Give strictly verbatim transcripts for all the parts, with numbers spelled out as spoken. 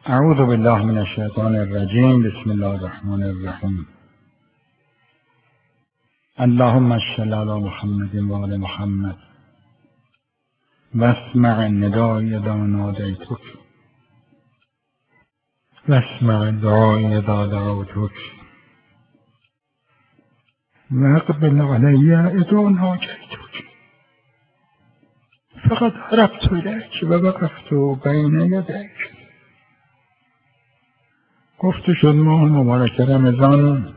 اعوذ بالله من الشیطان الرجیم. بسم الله الرحمن الرحیم. اللهم صل علی محمد و آل محمد واسمع ندای اذا نادیتک واسمع دعای اذا دعوتک واقبل علی اذا ناجیتک. فقد هربت الیک و وقفت بین یدیک. گفته شد ماه مبارک رمضان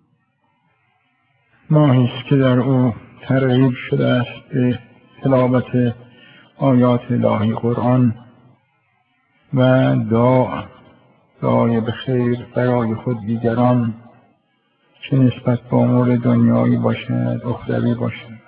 ماهی است که در او ترغیب شده است به تلاوت آیات الهی قرآن و دعا دعای به خیر برای خود دیگران، چه نسبت به امور دنیایی باشد اخروی باشد.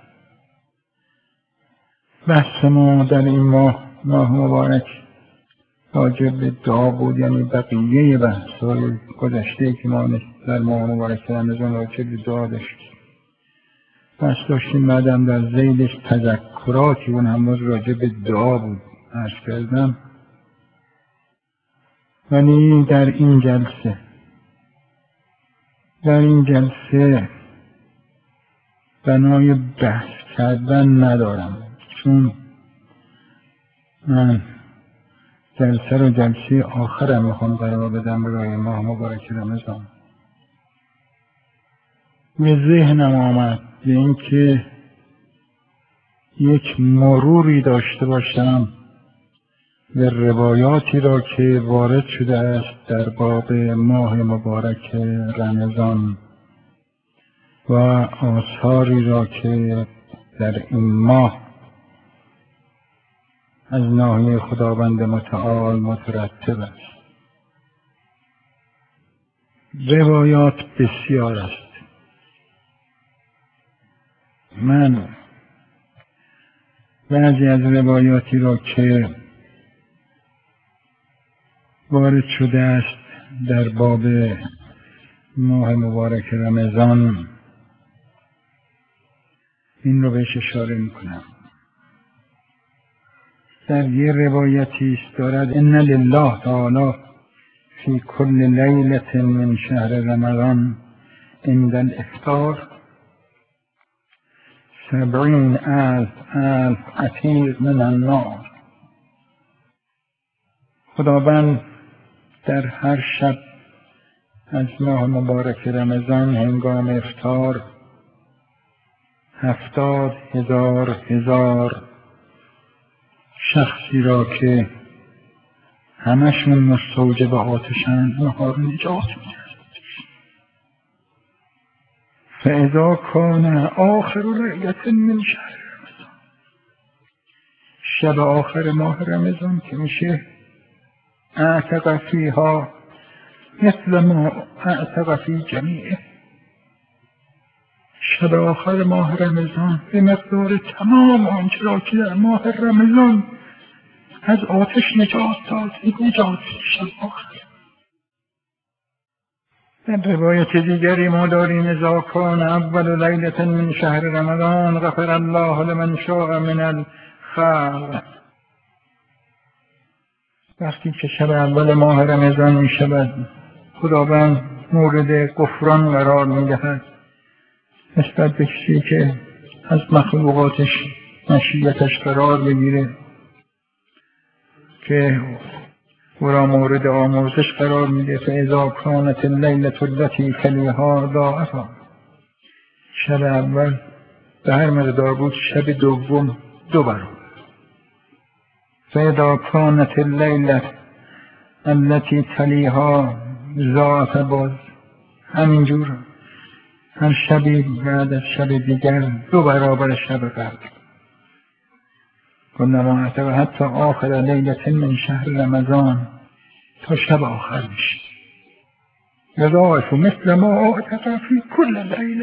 بحث ما در این ماه ماه مبارک راجع به دعا بود، یعنی بقیه بحث‌های گذشته که ما در ماه مبارک رمضان راجع به دعا داشتیم. بحث داشتیم بعدم در ذیلش تذکراتی، اون هم باز راجع به دعا بود عرض کردم. ولی در این جلسه در این جلسه بنای بحث کردن ندارم، چون من جلسه رو جلسه آخرم میخوام قرار بدم برای ماه مبارک رمضان. به ذهنم آمد به این که یک مروری داشته باشم به روایاتی را که وارد شده است در باب ماه مبارک رمضان و آثاری را که در این ماه از ناحیه خداوند متعال مترتب است. روایات بسیار است. من بعضی از روایاتی را که وارد شده است در باب ماه مبارک رمضان این رو بهش اشاره میکنم. در یه روایتی است دارد ان لله تعالی فی کل لیلة من شهر رمضان عند الافطار سبعین الف الف عتیق من النار. خداوند در هر شب از ماه مبارک رمضان هنگام افطار هفتاد هزار هزار شخصی را که همشون مستوجب آتشند اونها رو نجات می‌دهد. فاذا کان آخر لیلة من شهر رمضان، شب آخر ماه رمضان که میشه اعتق فیها مثل ما اعتق فی جمیعه. شب آخر ماه رمضان به مقدار تمام آنچه را که در ماه رمضان از آتش نجات داد نجات شب آخر. در روایت دیگری ما داریم اذا کان اول لیلة من شهر رمضان غفر الله لمن شاء من الخلق. وقتی که شب اول ماه رمضان می شود خداوند مورد غفران قرار می دهد نسبت به کسی که از مخلوقاتش مشیتش قرار بگیره که او را مورد آمرزش قرار میده. فاذا کانت اللیلة التي تلیها ضاعفا. شب اول به هر مقدار بود شب دوم دو برابر. فاذا کانت اللیلة التي تلیها ضاعف، باز همینجور هر شبی بعد از شب دیگر دو برابر شب قبل. کنما اعتق حتی آخر لیلة من شهر رمضان، تا شب آخر میشه یضاعف مثل ما اعتق فی کل لیلة.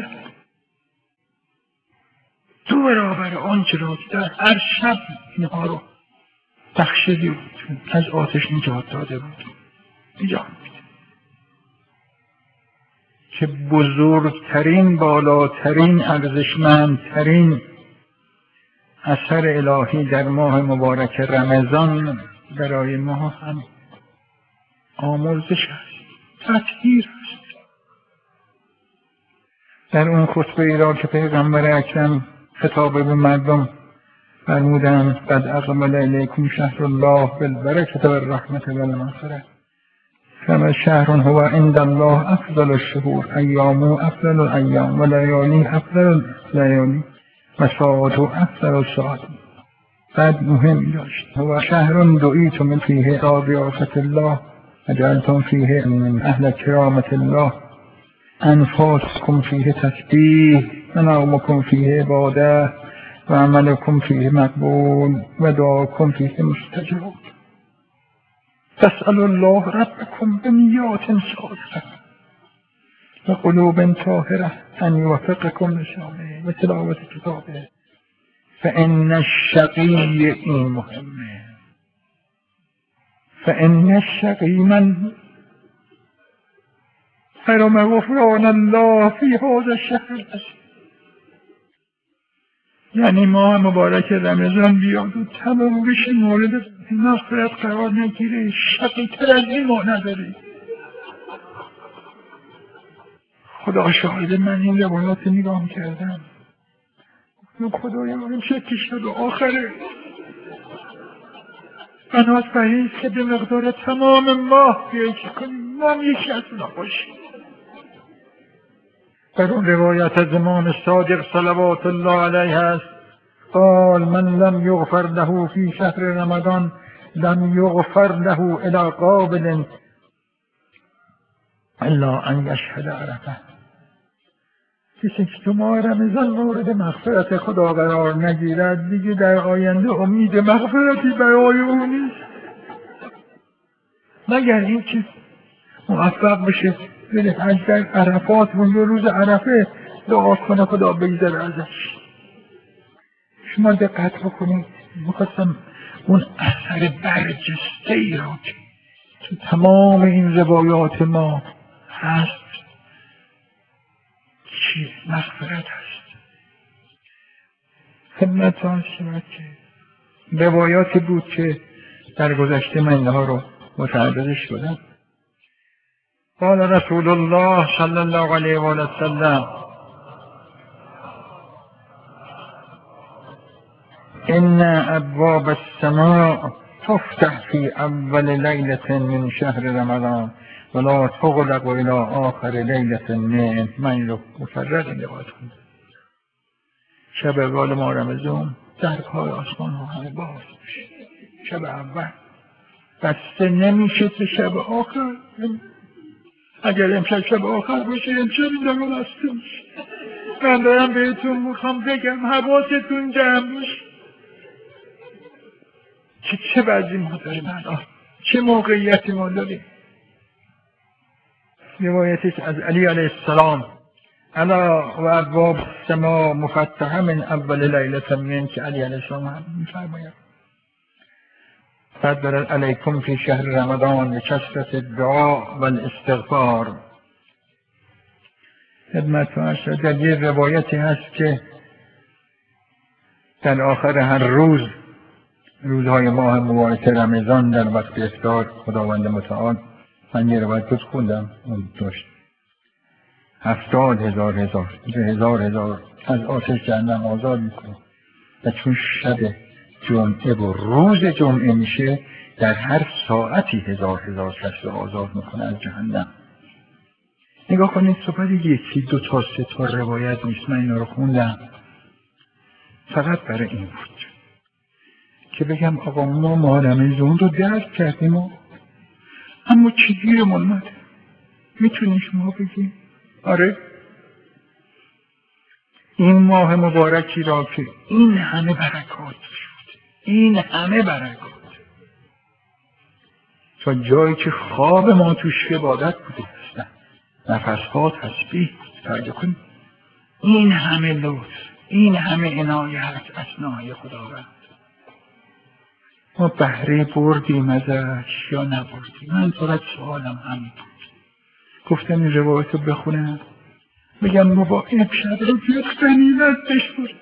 دو برابر آنچه را که در هر شب اینها رو بخشیده بود از آتش نجات داده بود نجات میده. که بزرگترین بالاترین ارزشمندترین اثر الهی در ماه مبارک رمضان برای ما هم آمرزش است، تطهیر است. در اون خطبه ای را که پیغمبر اکرم خطاب به مردم فرمودند قد اقبل الیکم شهر الله بالبرکة والرحمة والمغفرة کما شهر هو عند الله افضل الشهور ایامه افضل الایام و لیالی افضل اللیالی و ساعته افضل الساعات. بعد مهم داشت هو شهر دعیتم فیه ضیافة الله و جعلتم فیه من اهل کرامة الله انفاسکم فیه تسبیح و نومکم فیه عباده و عملکم فیه مقبول و دعاکم فیه مستجاب. فاسألوا الله ربکم بنیات صادقة و قلوب طاهرة ان یوفقکم لصالح و تلاوت کتابه. فإن الشقی، این مهمه، فإن الشقی من حرم غفران الله فی هذا الشهر العظیم. یعنی ماه مبارک رمضان بیاد و تمام بشه مورد مغفرت قرار نگیره، شقی تر از این ما نداره. خدا شاهد، من این روایات نگاه کردم و خدایا من شکش شد و آخره بنابراین که به مقدار تمام ماه بیایشه کنیم، ما هم یکی از اونا باشیم. در اون روایت از امام صادق صلوات الله علیه است قال من لم یغفر له فی شهر رمضان لم یغفر له الی قابل الا ان یشهد عرفه. کسی که تو ماه رمضان مورد مغفرت خدا قرار نگیرد دیگه در آینده امید مغفرتی برای او نیست، مگر این که موفق بشه بره حج در عرفات و روز عرفه دعا کنه خدا بگذره ازش. شما دقت بکنید، میخواستم اون اثر برجسته ای را که تو تمام این روایات ما هست چی مغفرت هست. خدمت ها شما که روایاتی بود که در گذشته من اینها رو متعرض شدم. قال رسول الله صلی الله علیه و سلم ان ابواب السماء تفتح في اول لیلة من شهر رمضان ولا تغلق الى آخر لیلة منه. من رو مفرد این روایت کنم. شب اول ما رمضان درهای آسمان ها همه باز میشه. شب اول بسته نمیشه تا شب آخر. اگر امشب شب آخر باشه امشب این داره بسته میشه. من دارم بهتون میخوام بگم حواستون جمع باشه که چه وضعی ما داریم الان، چه موقعیتی ما داریم. روایتش از علی علیه السلام الا و ابواب السماء مفتحه من اول لیلة من، که علی علیه السلام هم میفرماید صدر علیکم فی شهر رمضان بکثرت الدعاء و الاستغفار. خدمت هست در یه روایتی هست که در آخر هر روز روزهای ماه مبارک رمضان در وقت افطار خداوند متعال، من یه روایت بود خوندم اون داشت هفتاد هزار هزار هزار هزار از آتش جهنم آزاد میکنه و چون شب جمعه و روز جمعه میشه در هر ساعتی هزار هزار کس رو آزاد میکنه از جهنم. نگاه کنید صحبت یکی دو تا سه تا روایت نیست، من اینا رو خوندم فقط برای این بود که بگم آقا ما ماه رمضان رو درک کردیم و اما چی گیرمون اومده؟ میتونی شما بگیم؟ آره این ماه مبارکی را که این همه برکات شد، این همه برکات تا جایی که خواب ما توش عبادت بوده هستن، نفسها تسبیح فرض کنید، این همه لطف، این همه عنایت اثنای خداوند ما بهره بردیم ازش یا نبردیم؟ من فقط سوالم همین بود. گفتم این روایت رو بخونم بگم بابا این شب رو بیاد غنیمت بشمرید،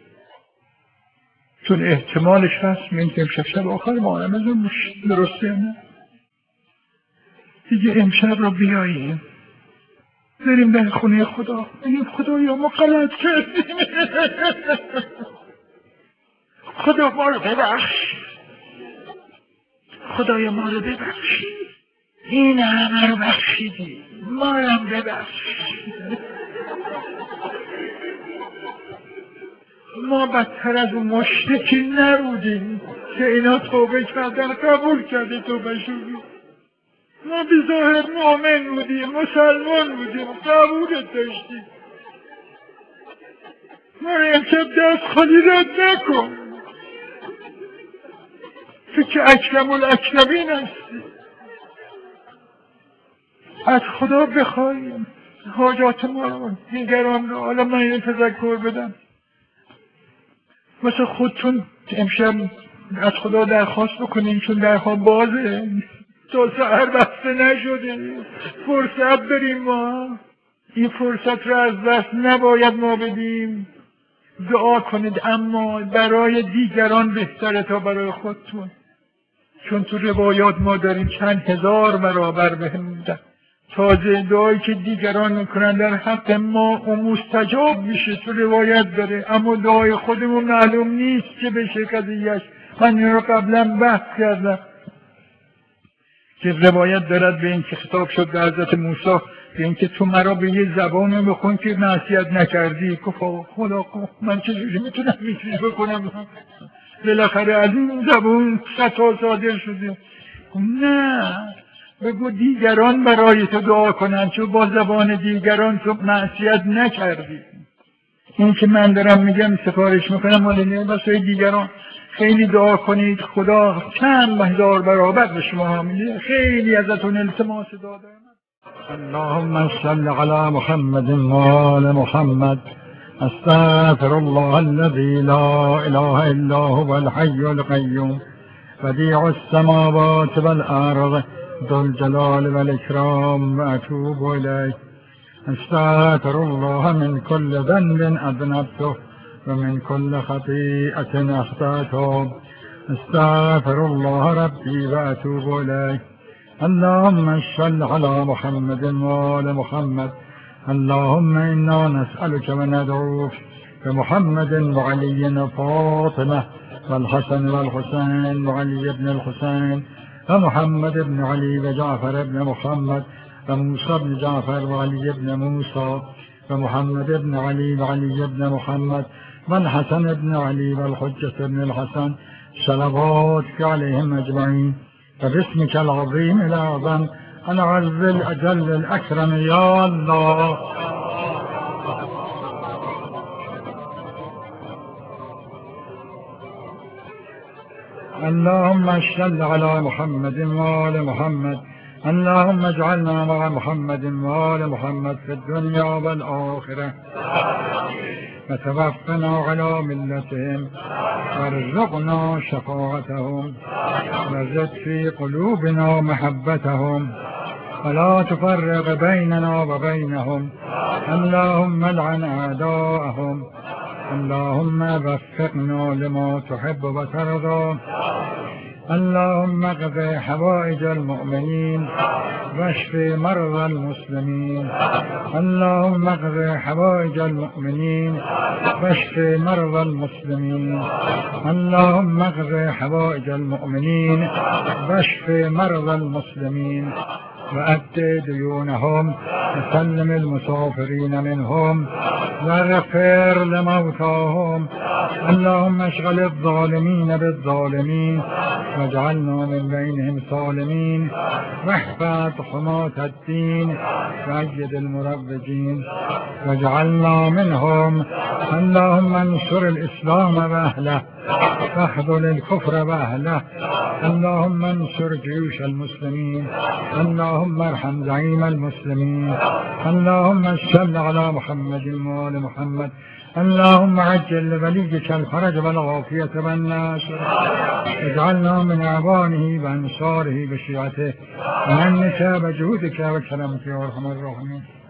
چون احتمالش هست من که امشب شب آخر ما رمضان باشه، درسته یا نه؟ دیگه امشب رو بیاییم بریم در خونه خدا، بگیم خدایا ما غلط کردیم، خدا ما رو ببخش، خدایا ما رو ببخش، این همه رو بخشیدی، ما رو هم ببخش، ما بدتر از اون مشرکی نبودیم که اینا توبه کردن، قبول کرده توبه شدیم، ما بی ظاهر مؤمن بودیم، مسلمان بودیم، قبولت داشتیم، ما رو امشب دست خالی رد نکن، تو که اکرم الاکرمین هستی. از خدا بخوایم حاجات ما رو، دیگران رو. حالا من این تذکر بدم، مثل خودتون امشب از خدا درخواست بکنین، چون درها بازه تا سحر بسته نشده، فرصت بریم، ما این فرصت رو از دست نباید ما بدیم. دعا کنید اما برای دیگران بهتره تا برای خودتون، چون تو روایات ما داریم چند هزار برابر بهم میدن. تازه دعایی که دیگران میکنن در حق ما و مستجاب میشه، تو روایت داره، اما دعای خودمون معلوم نیست که بشه قضیهش. من این رو قبلا بحث کردم که روایت دارد به این که خطاب شد به حضرت موسی، به این که تو مرا به یه زبانی بخون که معصیت نکردی. گفت خدا من چجوری میتونم این چیز بکنم، بالاخره از این زبان خطا صادر شده. نه، بگو دیگران برای تو دعا کنن، چون با زبان دیگران تو معصیت نکردی. این که من دارم میگم سفارش میکنم ولی نه واسه دیگران. خیلی دعا کنید خدا چند هزار برابر به شما میده. خیلی ازتون التماس دادم. اللهم صل على محمد وآل محمد. استغفر الله الذي لا اله الا هو الحي القيوم بديع السماوات والارض ذو الجلال والإكرام وأتوب إليه. استغفر الله من كل ذنب أذنبته ومن كل خطيئة أخطأته. استغفر الله ربي وأتوب إليه. اللهم صل على محمد وآل محمد. اللهم إنا نسألك وندعوك بمحمد وعلي وفاطمة والحسن والحسين وعلي بن الحسين ومحمد بن علي وجعفر بن محمد وموسى بن جعفر وعلي بن موسى ومحمد بن علي وعلي بن محمد والحسن بن علي والحجة بن الحسن صلواتك عليهم أجمعين. وباسمك العظيم الأعظم العز الأجل الأكرم يا الله. اللهم صل على محمد وآل محمد. اللهم اجعلنا مع محمد وآل محمد في الدنيا والآخرة، وتوفنا على ملتهم، وارزقنا شفاعتهم، وزد في قلوبنا محبتهم، ولا تفرق بيننا وبينهم. اللهم لعن أعداءهم. اللهم وفقنا لما تحب وترضى. اللهم اقض حوائج المؤمنين واشف مرضى المسلمين. اللهم اقض حوائج المؤمنين واشف مرضى المسلمين. اللهم اقض حوائج المؤمنين واشف مرضى المسلمين، وأد ديونهم، وسلم المسافرين منهم، واغفر لموتاهم. اللهم اشغل الظالمين بالظالمين واجعلنا من بينهم سالمين، واحفظ حماة الدين وأيد المروجين واجعلنا منهم. اللهم انصر الإسلام وأهله واخذل الكفر وأهله. اللهم انصر جيوش المسلمين. اللهم ارحم زعيم المسلمين. اللهم صل على محمد وآل محمد. اللهم عجل لوليك الفرج والعافية والناصر. اجعلنا من أعوانه وأنصاره بشيعته، ومنك وجودك وكرمك يا أرحم الراحمين.